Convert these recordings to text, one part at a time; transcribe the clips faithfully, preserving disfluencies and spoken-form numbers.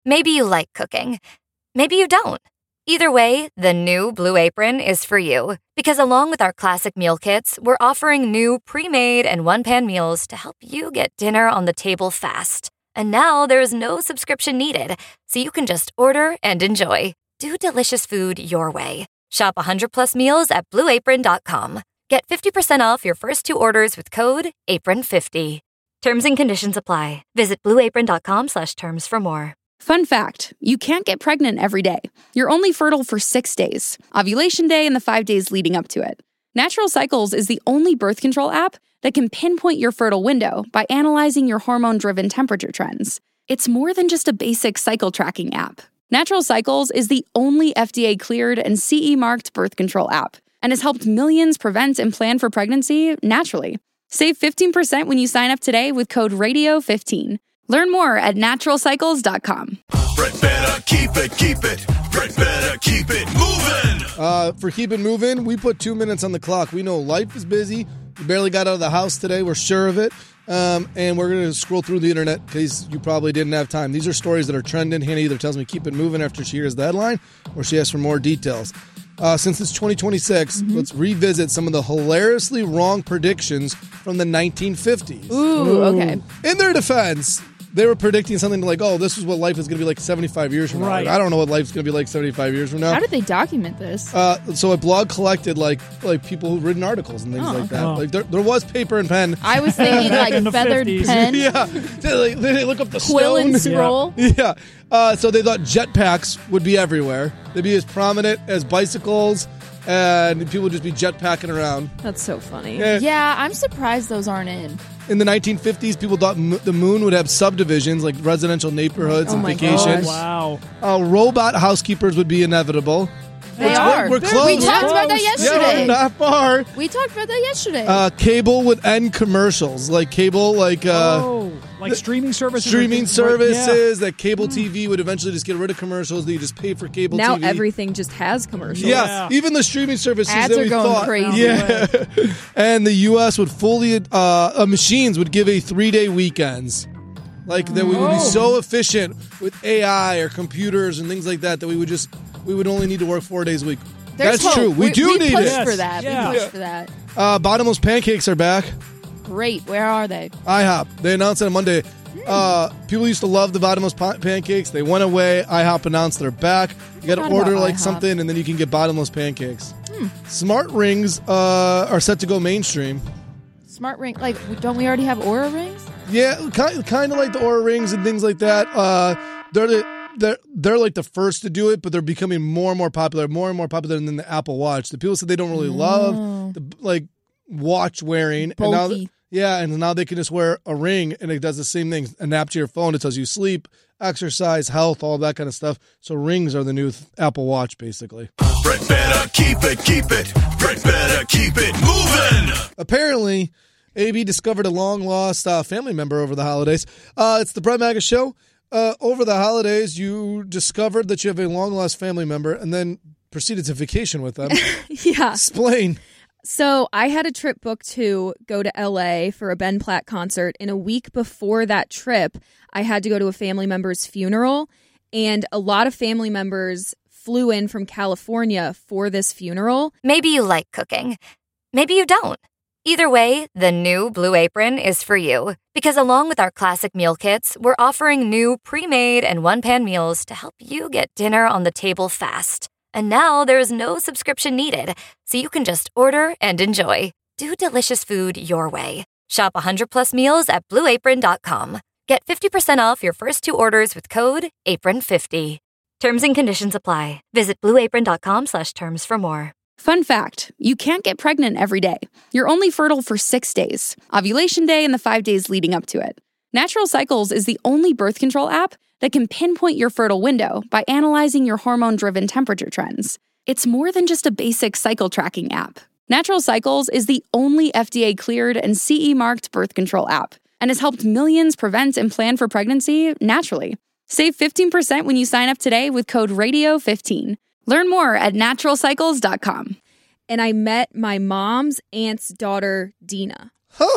Maybe you like cooking. Maybe you don't. Either way, the new Blue Apron is for you. Because along with our classic meal kits, we're offering new pre-made and one-pan meals to help you get dinner on the table fast. And now there's no subscription needed, so you can just order and enjoy. Do delicious food your way. Shop one hundred plus meals at blue apron dot com. Get fifty percent off your first two orders with code apron fifty. Terms and conditions apply. Visit blue apron dot com slash terms for more. Fun fact, you can't get pregnant every day. You're only fertile for six days, ovulation day and the five days leading up to it. Natural Cycles is the only birth control app that can pinpoint your fertile window by analyzing your hormone-driven temperature trends. It's more than just a basic cycle tracking app. Natural Cycles is the only F D A-cleared and C E-marked birth control app and has helped millions prevent and plan for pregnancy naturally. Save fifteen percent when you sign up today with code radio fifteen. Learn more at natural cycles dot com. Brett better keep it, keep it. Brett better keep it moving. Uh, for Keep It Moving, we put two minutes on the clock. We know life is busy. You barely got out of the house today. We're sure of it. Um, and we're going to scroll through the internet because you probably didn't have time. These are stories that are trending. Hannah either tells me keep it moving after she hears the headline or she asks for more details. Uh, since it's twenty twenty-six, mm-hmm. let's revisit some of the hilariously wrong predictions from the nineteen fifties. Ooh, okay. In their defense, they were predicting something like, oh, this is what life is going to be like seventy-five years from now. Right. Like, I don't know what life's going to be like seventy-five years from now. How did they document this? Uh, so a blog collected like like people who've written articles and things Oh. like that. Oh. Like there, there was paper and pen. I was thinking like In the feathered fifties. pen, yeah, they, like, they look up the quill stone. and scroll. Yeah. Uh, so they thought jetpacks would be everywhere. They'd be as prominent as bicycles, and people would just be jetpacking around. That's so funny. Yeah. Yeah, I'm surprised those aren't in. In the nineteen fifties, people thought m- the moon would have subdivisions like residential neighborhoods Oh and my vacations. Wow. Uh, robot housekeepers would be inevitable. They Which are. We're, we're close. We talked about that Yeah, yesterday. we're not far. We talked about that yesterday. Uh, cable would end commercials, like cable, like uh, oh, like streaming services. streaming or- services. That cable T V would eventually just get rid of commercials. That you just pay for cable Now T V. everything just has commercials. Yeah, Yeah. even the streaming services Ads that are we going thought. crazy. Yeah, and the U S would fully uh, uh, machines would give a three day weekends. Like that, we would be Oh. so efficient with A I or computers and things like that that we would just we would only need to work four days a week. There's That's hope. true. We, do we need pushed it. for that. Yeah. We pushed Yeah. for that. Uh, bottomless pancakes are back. Great. Where are they? IHOP. They announced it on Monday. Uh, people used to love the bottomless pa- pancakes. They went away. IHOP announced they're back. You got to Forgot order about like IHOP. something, and then you can get bottomless pancakes. Smart rings uh, are set to go mainstream. Smart ring. Like, don't we already have Aura rings? Yeah, kind, kind of like the Oura rings and things like that. Uh, they're the they're they're like the first to do it, but they're becoming more and more popular, more and more popular than the Apple Watch. The people said they don't really love the like watch wearing, and now Bulky. yeah, and now they can just wear a ring, and it does the same thing. An app to your phone, it tells you sleep, exercise, health, all that kind of stuff. So rings are the new th- Apple Watch, basically. Brett better keep it, keep it. Brett better keep it moving. Apparently, A B discovered a long-lost uh, family member over the holidays. Uh, it's the Brett Maga Show. Uh, over the holidays, you discovered that you have a long-lost family member and then proceeded to vacation with them. Yeah. Explain. So I had a trip booked to go to L A for a Ben Platt concert. And a week before that trip, I had to go to a family member's funeral. And a lot of family members flew in from California for this funeral. Maybe you like cooking. Maybe you don't. Either way, the new Blue Apron is for you. Because along with our classic meal kits, we're offering new pre-made and one-pan meals to help you get dinner on the table fast. And now there's no subscription needed, so you can just order and enjoy. Do delicious food your way. Shop one hundred plus meals at blue apron dot com. Get fifty percent off your first two orders with code apron fifty. Terms and conditions apply. Visit blue apron dot com slash terms for more. Fun fact, you can't get pregnant every day. You're only fertile for six days, ovulation day and the five days leading up to it. Natural Cycles is the only birth control app that can pinpoint your fertile window by analyzing your hormone-driven temperature trends. It's more than just a basic cycle tracking app. Natural Cycles is the only F D A-cleared and C E-marked birth control app and has helped millions prevent and plan for pregnancy naturally. Save fifteen percent when you sign up today with code radio fifteen. Learn more at natural cycles dot com. And I met my mom's aunt's daughter, Dina. Huh.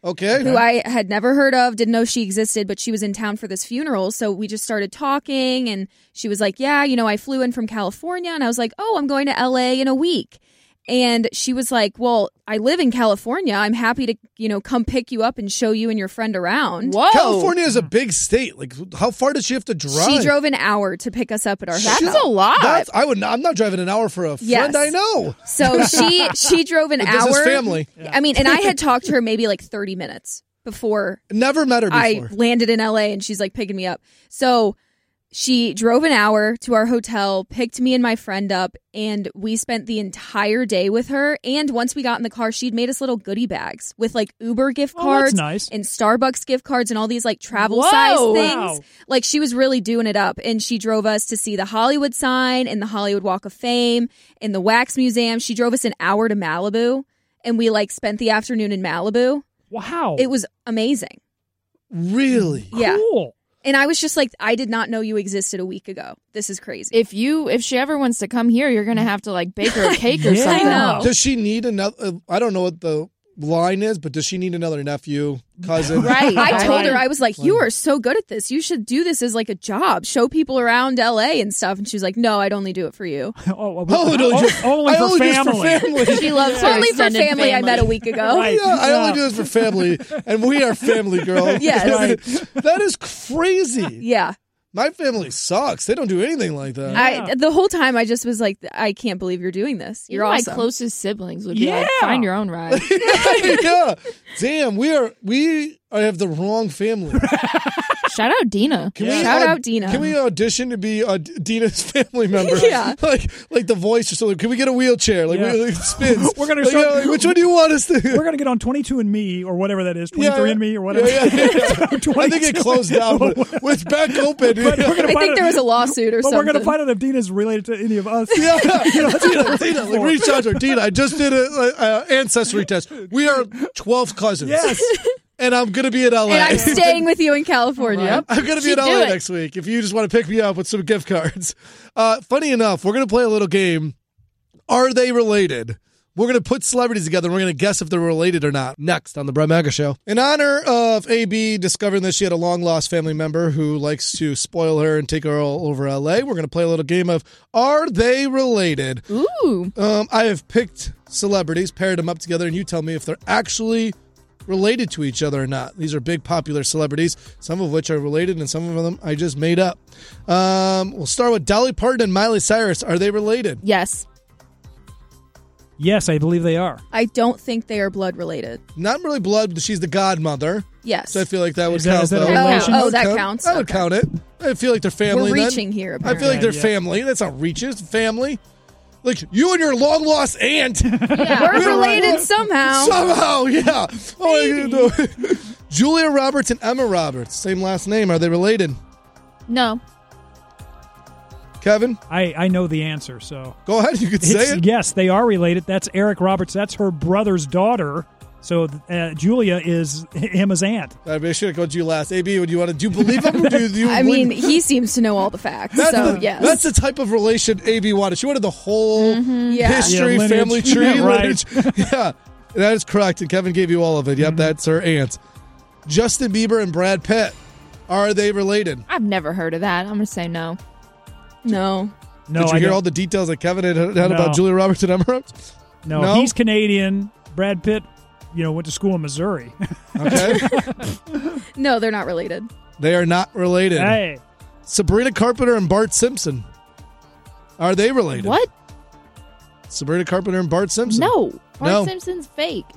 Okay. who I had never heard of, didn't know she existed, but she was in town for this funeral. So we just started talking, and she was like, yeah, you know, I flew in from California. And I was like, oh, I'm going to L A in a week. And she was like, well, I live in California. I'm happy to, you know, come pick you up and show you and your friend around. Whoa. California is a big state. Like, how far does she have to drive? She drove an hour to pick us up at our That's hotel. a lot. That's, I would. Not, I'm not driving an hour for a friend Yes. I know. So she she drove an But hour. this is family. I mean, and I had talked to her maybe like thirty minutes before Never met her before. I landed in L A, and she's like picking me up. So she drove an hour to our hotel, picked me and my friend up, and we spent the entire day with her. And once we got in the car, she'd made us little goodie bags with like Uber gift Oh, cards that's nice. and Starbucks gift cards and all these like travel Whoa. size Wow. things. Like she was really doing it up. And she drove us to see the Hollywood sign and the Hollywood Walk of Fame and the Wax Museum. She drove us an hour to Malibu, and we like spent the afternoon in Malibu. Wow. It was amazing. Really? Yeah. Cool. And I was just like, I did not know you existed a week ago. This is crazy. If you, if she ever wants to come here, you're gonna have to like bake her a cake or Yeah. something. I know. Does she need another? Uh, I don't know what the line is, but does she need another nephew, cousin? Right. I Right. told her, I was like, you are so good at this. You should do this as like a job. Show people around L A and stuff. And she was like, no, I'd only do it for you. Oh, well, Oh, no, o- just- only I for only do this family. for family. She loves her Only for extended family, I met a week ago. Right. Yeah, I only Yeah. do this for family, and we are family, girl. Yes. I mean, that is crazy. Yeah. My family sucks. They don't do anything like that. I the whole time I just was like, I can't believe you're doing this. You're Even awesome. my closest siblings would be like, Yeah. find your own ride. yeah. Damn, we are we have the wrong family. Shout out Dina. Can Yeah. we Shout aud- out Dina. Can we audition to be uh, Dina's family member? Yeah. like like the voice or something. Can we get a wheelchair? Like, Yeah. we, like spins. We're gonna Like, start- yeah, like, which one do you want us to? We're gonna get on twenty-two and Me or whatever that is, Yeah, twenty-three yeah. and Me or whatever. Yeah, yeah, yeah. I think it twenty-two. closed down, but it's back open. But we're gonna I find think out- there was a lawsuit or But something. we're gonna find out if Dina's related to any of us. Yeah, Dina, Dina, like reach out to her. Dina, I just did a, a, a ancestry test. We are twelve cousins. Yes. And I'm gonna be in L A. and I'm staying with you in California. I'm going to be She'd in L do A it. next week if you just want to pick me up with some gift cards. Uh, funny enough, we're going to play a little game. Are they related? We're going to put celebrities together and we're going to guess if they're related or not. Next on The Brett Maga Show. In honor of A B discovering that she had a long lost family member who likes to spoil her and take her all over L A, we're going to play a little game of Are They Related? Ooh. Um, I have picked celebrities, paired them up together, and you tell me if they're actually related to each other or not. These are big popular celebrities, some of which are related and some of them I just made up. Um, we'll start with Dolly Parton and Miley Cyrus. Are they related? Yes. Yes, I believe they are. I don't think they are blood related. Not really blood, but she's the godmother. Yes. So I feel like that would Is that- count. is that a though. relation? Oh, That oh, would that count. counts? I would Okay. count it. I feel like they're family. We're then. reaching here, I feel like they're Yeah. family. That's not reaches. Family. Like you and your long lost aunt. We're related somehow. Somehow, yeah. Oh, you know. Julia Roberts and Emma Roberts, same last name. Are they related? No. Kevin, I, I know the answer, so go ahead. You could say It's- it. yes, they are related. That's Eric Roberts. That's her brother's daughter. So uh, Julia is Emma's aunt. I should have called you last. A B, would you want to do you believe him? Or do you, do you I mean, believe- he seems to know all the facts. that's so, the, yes. that's the type of relation A B wanted. She wanted the whole Yeah. history, Yeah, lineage. family tree, Yeah, right. lineage. Yeah, that is correct. And Kevin gave you all of it. Yep, Mm-hmm. that's her aunt. Justin Bieber and Brad Pitt. Are they related? I've never heard of that. I'm gonna say no. no. No, Did you I hear don't- all the details that Kevin had, had No. about Julia Roberts and Emma Roberts? no, No? he's Canadian. Brad Pitt, you know, went to school in Missouri. Okay. No, they're not related. They are not related. Hey, Sabrina Carpenter and Bart Simpson. Are they related? What? Sabrina Carpenter and Bart Simpson. No. Bart No. Simpson's fake.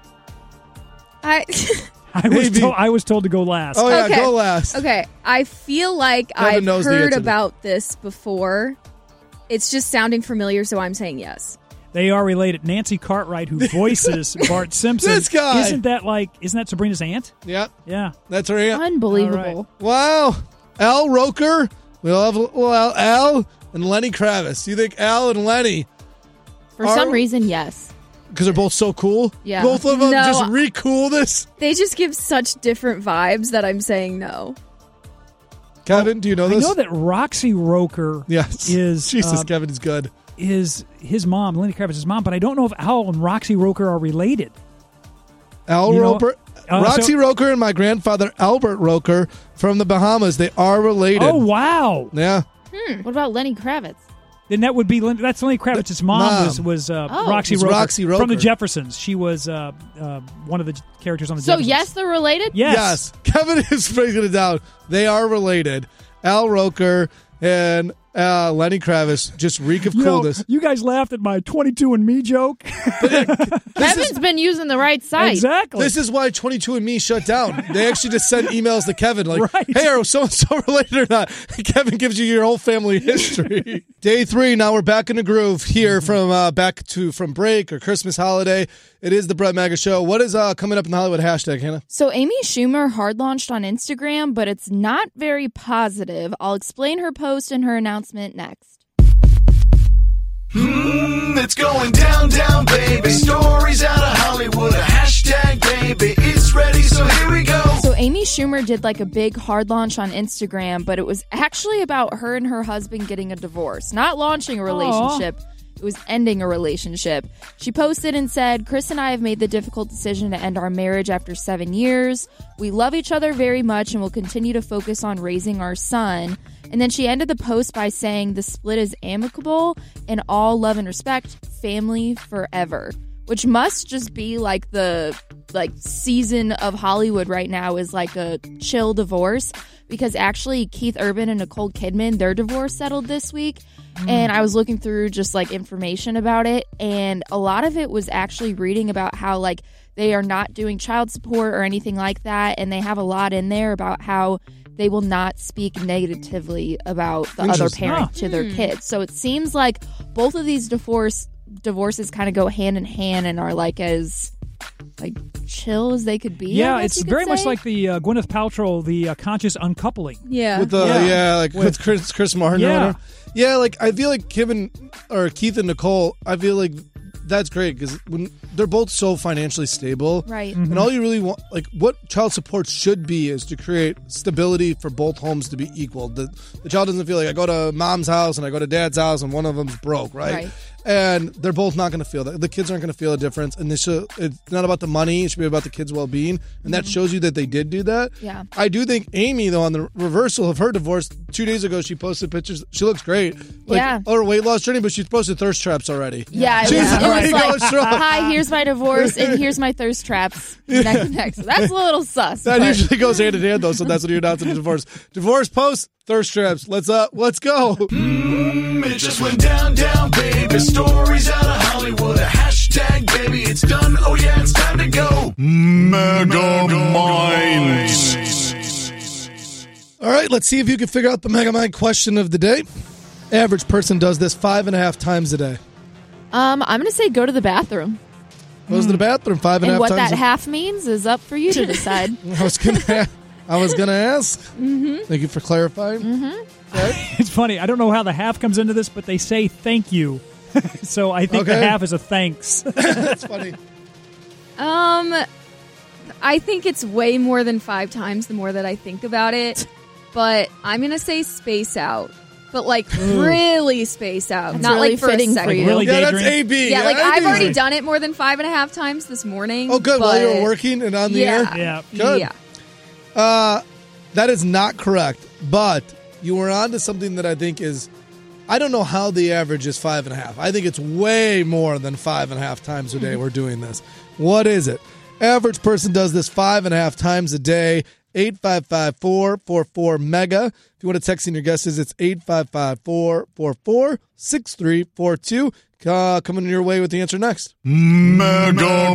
I I was Maybe. told I was told to go last. Oh, yeah, Okay. go last. okay. I feel like Kevin I've knows the heard answer to- about this before. It's just sounding familiar, so I'm saying yes. They are related. Nancy Cartwright, who voices Bart Simpson, This guy. isn't that like? Isn't that Sabrina's aunt? Yeah, Yeah. that's her aunt. Unbelievable. Wow. Al Roker. We love well, Al and Lenny Kravitz. You think Al and Lenny, For Are- some reason, yes. because they're both so cool? Yeah. Both of them No. just re-cool this? They just give such different vibes that I'm saying no. Kevin, do you know I this? know that Roxy Roker Yes. is Jesus, uh, Kevin is good. is his mom, Lenny Kravitz's mom, but I don't know if Al and Roxy Roker are related. Al You know, Roker, uh, Roxy so- Roker and my grandfather Albert Roker from the Bahamas. They are related. Oh, wow. Yeah. Hmm. What about Lenny Kravitz? Then that would be Lin- that's Lenny Kravitz's mom, Mom. was was uh, Oh. Roxy, Was Roker Roxy Roker. from the Jeffersons. She was uh, uh, one of the characters on the So Jeffersons. yes, they're related. yes, Yes. Kevin is breaking it down. They are related. Al Roker and uh, Lenny Kravitz just reek of You know, coolness. you guys laughed at my twenty-two and me joke. Kevin's been using the right site. Exactly. This is why twenty-two and me shut down. They actually just send emails to Kevin like, Right. hey, are so-and-so related or not? Kevin gives you your whole family history. Day three, now we're back in the groove here from uh, back to from break or Christmas holiday. It is the Brett Maga Show. What is uh, coming up in the Hollywood hashtag, Hannah? So Amy Schumer hard launched on Instagram, but it's not very positive. I'll explain her post and her announcement next. Mm, it's going down, down, baby. Stories out of Hollywood. A hashtag, baby. It's ready, so here we go. So Amy Schumer did like a big hard launch on Instagram, but it was actually about her and her husband getting a divorce, not launching a relationship. It was ending a relationship. She posted and said, Chris and I have made the difficult decision to end our marriage after seven years. We love each other very much and will continue to focus on raising our son. And then she ended the post by saying the split is amicable and all love and respect, family forever. Which must just be like the like season of Hollywood right now is like a chill divorce, because actually Keith Urban and Nicole Kidman, their divorce settled this week. And I was looking through just like information about it, and a lot of it was actually reading about how like they are not doing child support or anything like that, and they have a lot in there about how they will not speak negatively about the other Interesting. parent Huh. to their kids. So it seems like both of these divorce divorces kind of go hand in hand and are like as like chill as they could be. I yeah, guess it's you could very much say. like the uh, Gwyneth Paltrow, the uh, conscious uncoupling. Yeah. With the Yeah. yeah, like with, Chris Chris Martin. or Yeah. whatever. Yeah. Like I feel like Kevin or Keith and Nicole. I feel like that's great because when they're both so financially stable, right. Mm-hmm. and all you really want, like what child support should be, is to create stability for both homes to be equal. The the child doesn't feel like I go to mom's house and I go to dad's house and one of them's broke, right? Right. And they're both not going to feel that. The kids aren't going to feel a difference, and this should, it's not about the money. It should be about the kids' well-being, and that shows you that they did do that. Yeah. I do think Amy, though, on the reversal of her divorce, two days ago she posted pictures. She looks great, like, Yeah. on her weight loss journey, but she's posted thirst traps already. Yeah, it She's was, it already was going like, strong. hi, here's my divorce, and here's my thirst traps. Next, next. That's a little sus. That but- usually goes hand in hand, though. So that's when you announce a divorce. Divorce post, thirst traps. Let's uh, let's go. Mm, it just went down, down, baby. Stories out of Hollywood. A hashtag, baby. It's done. Oh, yeah, it's time to go. Mega Minds. All right, let's see if you can figure out the Mega Mind question of the day. Average person does this five and a half times a day. Um, I'm going to say go to the bathroom. Goes to the bathroom five and a And half what times. that a- half means is up for you to decide. I was gonna. I was gonna ask. Mm-hmm. Thank you for clarifying. Mm-hmm. It's funny. I don't know how the half comes into this, but they say thank you. So I think Okay. the half is a thanks. That's funny. Um, I think it's way more than five times the more that I think about it. But I'm going to say space out. But like really space out. That's Not really like for a fitting for second. you. Really Yeah, that's daydream. A B. Yeah, like A B I've is already like- done it more than five and a half times this morning. Oh, good. While you were but- working and on the Yeah. air. Yeah. Good. Yeah. Uh, that is not correct. But you were on to something that I think is. I don't know how the average is five and a half. I think it's way more than five and a half times a day we're doing this. What is it? Average person does this five and a half times a day. eight five five, four four four, MEGA. If you want to text in your guesses, it's eight five five, four four four, six three four two. Uh, coming your way with the answer next. Mega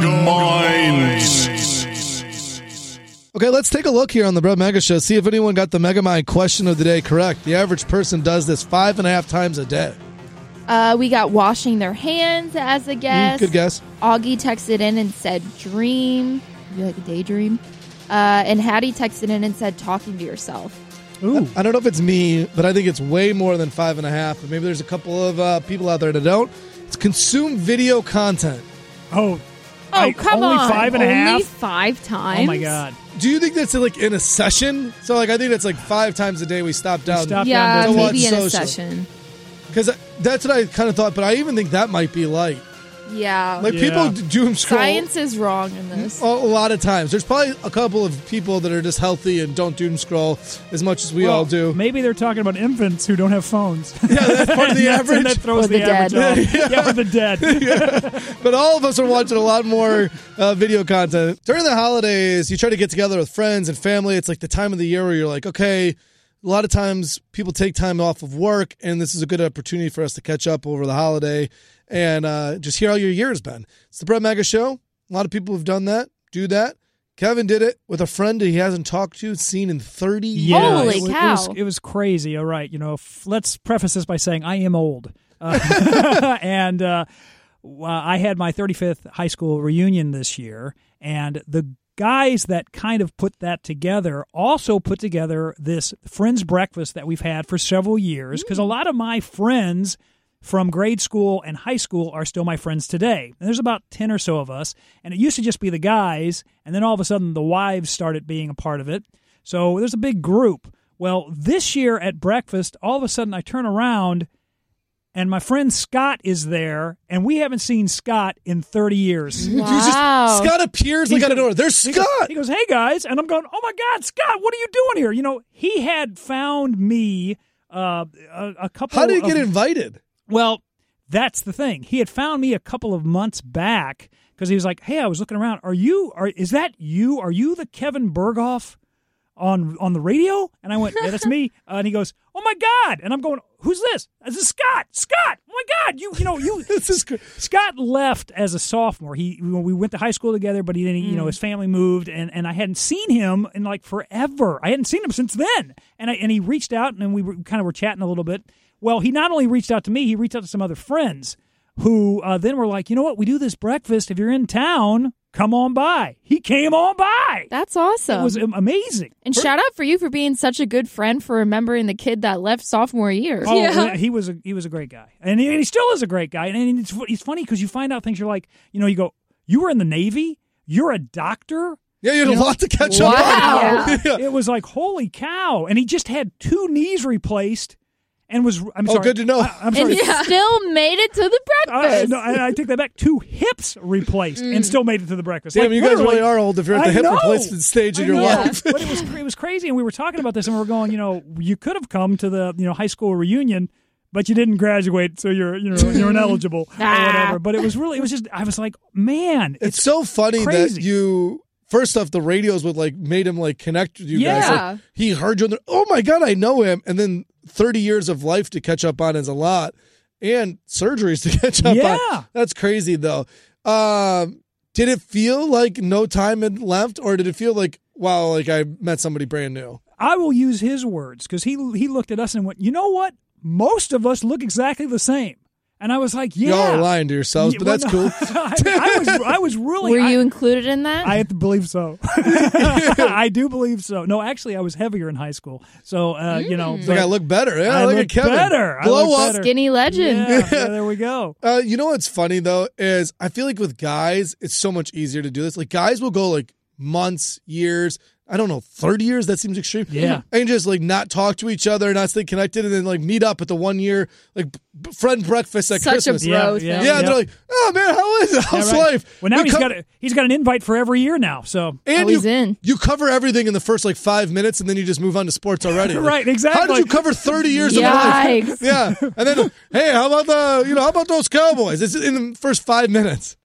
Minds. Okay, let's take a look here on the Brett Mega Show. See if anyone got the Mega Mind question of the day correct. The average person does this five and a half times a day. Uh, we got washing their hands as a guess. Good guess. Augie texted in and said dream. You like a daydream? Uh, and Hattie texted in and said talking to yourself. Ooh. I don't know if it's me, but I think it's way more than five and a half. But maybe there's a couple of uh, people out there that don't. It's consume video content. Oh. Oh, I- come only on. five and a half? Only five times. Oh, my God. Do you think that's like in a session? So like I think that's like five times a day we stop down. stop Yeah, down to watch maybe in a social. session. Because that's what I kind of thought, but I even think that might be light. Yeah. Like Yeah. people doom scroll. Science is wrong in this. A, a lot of times. There's probably a couple of people that are just healthy and don't doom scroll as much as we Well, all do. Maybe they're talking about infants who don't have phones. Yeah, that's part of the That's- average. And that throws Or the, the average dead. off. Yeah, or the dead. But all of us are watching a lot more uh, video content. During the holidays, you try to get together with friends and family. It's like the time of the year where you're like, okay, a lot of times people take time off of work, and this is a good opportunity for us to catch up over the holiday and uh, just hear how your year has been. It's the Brett Mega Show. A lot of people have done that, do that. Kevin did it with a friend that he hasn't talked to, seen in thirty Yeah, years. Holy it was, cow. It was, it was crazy. All right. You know, f- let's preface this by saying I am old. Uh, and uh, w- I had my thirty-fifth high school reunion this year, and the guys that kind of put that together also put together this friends breakfast that we've had for several years, because a lot of my friends from grade school and high school are still my friends today. And there's about ten or so of us, and it used to just be the guys, and then all of a sudden the wives started being a part of it. So there's a big group. Well, this year at breakfast, all of a sudden I turn around, and my friend Scott is there, and we haven't seen Scott in thirty years. You just- Wow. Scott appears like out of nowhere. There's He goes, Scott. he goes, hey, guys. And I'm going, oh, my God, Scott, what are you doing here? You know, he had found me uh, a, a couple How did he of get invited? Well, that's the thing. He had found me a couple of months back because he was like, "Hey, I was looking around. Are you? Are is that you? Are you the Kevin Berghoff on on the radio?" And I went, "Yeah, that's me." Uh, and he goes, "Oh my God!" And I'm going, "Who's this?" This is Scott. Scott. Oh my God! You you know you. This is good. Scott left as a sophomore. He we went to high school together, but he didn't. You know, his family moved, and, and I hadn't seen him in like forever. I hadn't seen him since then. And I and he reached out, and we were, kind of were chatting a little bit. Well, he not only reached out to me, he reached out to some other friends who uh, then were like, you know what? We do this breakfast. If you're in town, come on by. He came on by. That's awesome. It was am- amazing. and shout out for you for being such a good friend for remembering the kid that left sophomore year. Oh, Yeah. he was a he was a great guy, and he, and he still is a great guy. And it's it's funny because you find out things. You're like, you know, you go, you were in the Navy. You're a doctor. Yeah, you had You a know? lot to catch Wow. up on. Yeah. It was like, holy cow! And he just had two knees replaced, and was I'm Oh, sorry. good to know. I, I'm And sorry. he still made it to the Uh, breakfast. no, I, I take that back. Two hips replaced and still made it to the breakfast. Damn, Like, you guys literally- really are old if you're at the I hip know. replacement stage in I your know. life. But it was it was crazy, and we were talking about this, and we were going, you know, you could have come to the you know high school reunion, but you didn't graduate, so you're you know you're ineligible or Ah. whatever. But it was really it was just I was like, man, It's so funny crazy. that you first off the radios would like made him like connect with you guys. Yeah. Like, he heard you on the, oh my God, I know him. And then thirty years of life to catch up on is a lot. And surgeries to catch up Yeah. on. That's crazy though. Um, did it feel like no time had left, or did it feel like wow, like I met somebody brand new? I will use his words because he he looked at us and went, you know what? Most of us look exactly the same. And I was like, yeah. Y'all are lying to yourselves, Yeah, but well, that's no. cool. I, mean, I was I was really Were I- you included in that? I have to believe so. I do believe so. No, actually, I was heavier in high school, so uh, you know. It's like I look better. Yeah, I look look at Kevin. better. I Blow look up. better. Skinny legend. Yeah, yeah, there we go. Uh, you know what's funny though is I feel like with guys it's so much easier to do this. Like guys will go like months, years, I don't know, thirty years. That seems extreme. Yeah. and just like not talk to each other, not stay connected, and then like meet up at the one year like b- friend breakfast at Such a Christmas. bro Yeah, thing. yeah. yeah, they're like, oh man, how is it? How's Yeah, right. life? Well, now We he's co- got a, he's got an invite for every year now. So and Oh, you, he's in. you cover everything in the first like five minutes, and then you just move on to sports already. Like, Right, exactly. How did you cover thirty years of life? Yikes. Yeah, and then hey, how about the you know how about those Cowboys? It's in the first five minutes.